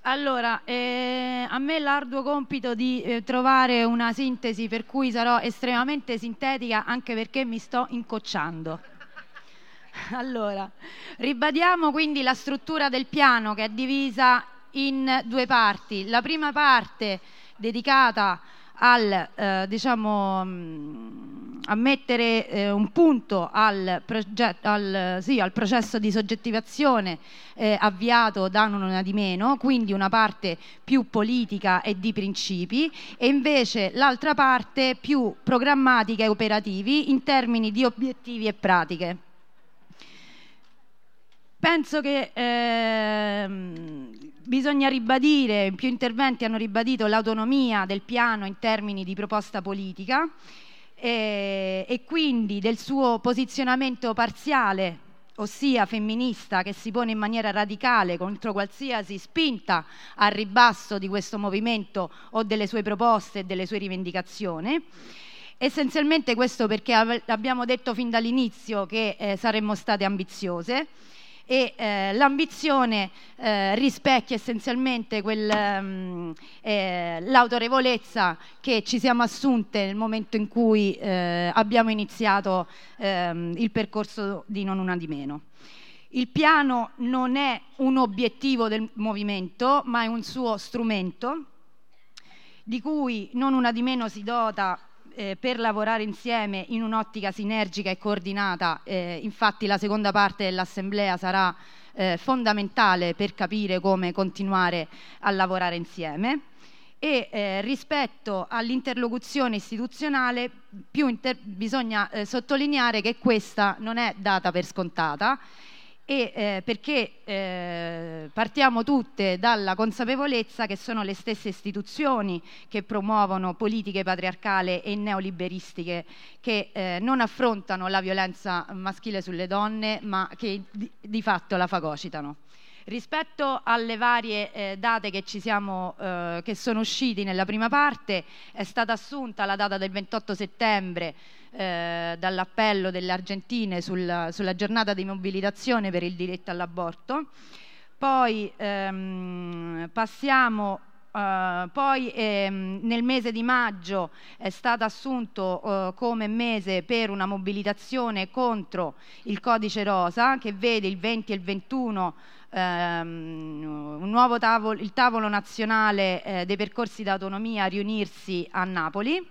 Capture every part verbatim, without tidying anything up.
Allora, eh, a me l'arduo compito di eh, trovare una sintesi per cui sarò estremamente sintetica, anche perché mi sto incocciando. Allora, ribadiamo quindi la struttura del piano, che è divisa in due parti. La prima parte dedicata al, eh, diciamo, a mettere eh, un punto al, progetto, al, sì, al processo di soggettivazione eh, avviato da Non Una Di Meno, quindi una parte più politica e di principi, e invece l'altra parte più programmatica e operativi in termini di obiettivi e pratiche. Penso che ehm, bisogna ribadire, in più interventi hanno ribadito l'autonomia del piano in termini di proposta politica eh, e quindi del suo posizionamento parziale, ossia femminista, che si pone in maniera radicale contro qualsiasi spinta al ribasso di questo movimento o delle sue proposte e delle sue rivendicazioni. Essenzialmente questo perché abbiamo detto fin dall'inizio che eh, saremmo state ambiziose, e eh, l'ambizione eh, rispecchia essenzialmente quel, um, eh, l'autorevolezza che ci siamo assunte nel momento in cui eh, abbiamo iniziato ehm, il percorso di Non Una Di Meno. Il piano non è un obiettivo del movimento, ma è un suo strumento di cui Non Una Di Meno si dota Eh, per lavorare insieme in un'ottica sinergica e coordinata. Eh, infatti la seconda parte dell'assemblea sarà eh, fondamentale per capire come continuare a lavorare insieme. E eh, rispetto all'interlocuzione istituzionale più inter- bisogna eh, sottolineare che questa non è data per scontata, e eh, perché eh, partiamo tutte dalla consapevolezza che sono le stesse istituzioni che promuovono politiche patriarcali e neoliberistiche che eh, non affrontano la violenza maschile sulle donne, ma che di, di fatto la fagocitano. Rispetto alle varie eh, date che ci siamo, eh, che sono usciti nella prima parte, è stata assunta la data del ventotto settembre eh, dall'appello delle Argentine sul, sulla giornata di mobilitazione per il diritto all'aborto. Poi ehm, passiamo Uh, poi ehm, nel mese di maggio è stato assunto uh, come mese per una mobilitazione contro il codice rosa, che vede il venti e il ventuno ehm, un nuovo tavolo, il tavolo nazionale eh, dei percorsi d'autonomia riunirsi a Napoli.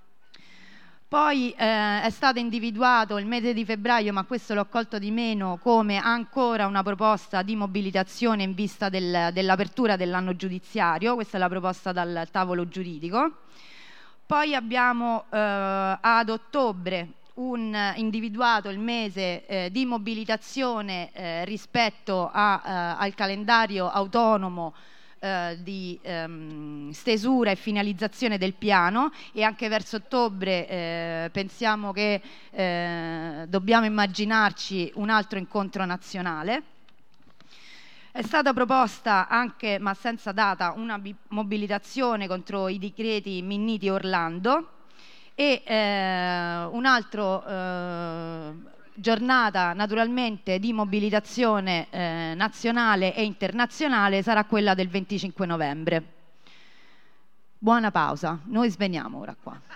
Poi eh, è stato individuato il mese di febbraio, ma questo l'ho colto di meno, come ancora una proposta di mobilitazione in vista del, dell'apertura dell'anno giudiziario. Questa è la proposta dal tavolo giuridico. Poi abbiamo eh, ad ottobre un, individuato il mese eh, di mobilitazione eh, rispetto a, eh, al calendario autonomo Uh, di um, stesura e finalizzazione del piano, e anche verso ottobre eh, pensiamo che eh, dobbiamo immaginarci un altro incontro nazionale. È stata proposta anche, ma senza data, una mobilitazione contro i decreti Minniti e Orlando, e eh, un altro eh, giornata naturalmente di mobilitazione eh, nazionale e internazionale sarà quella del venticinque novembre. Buona pausa, noi sveniamo ora qua.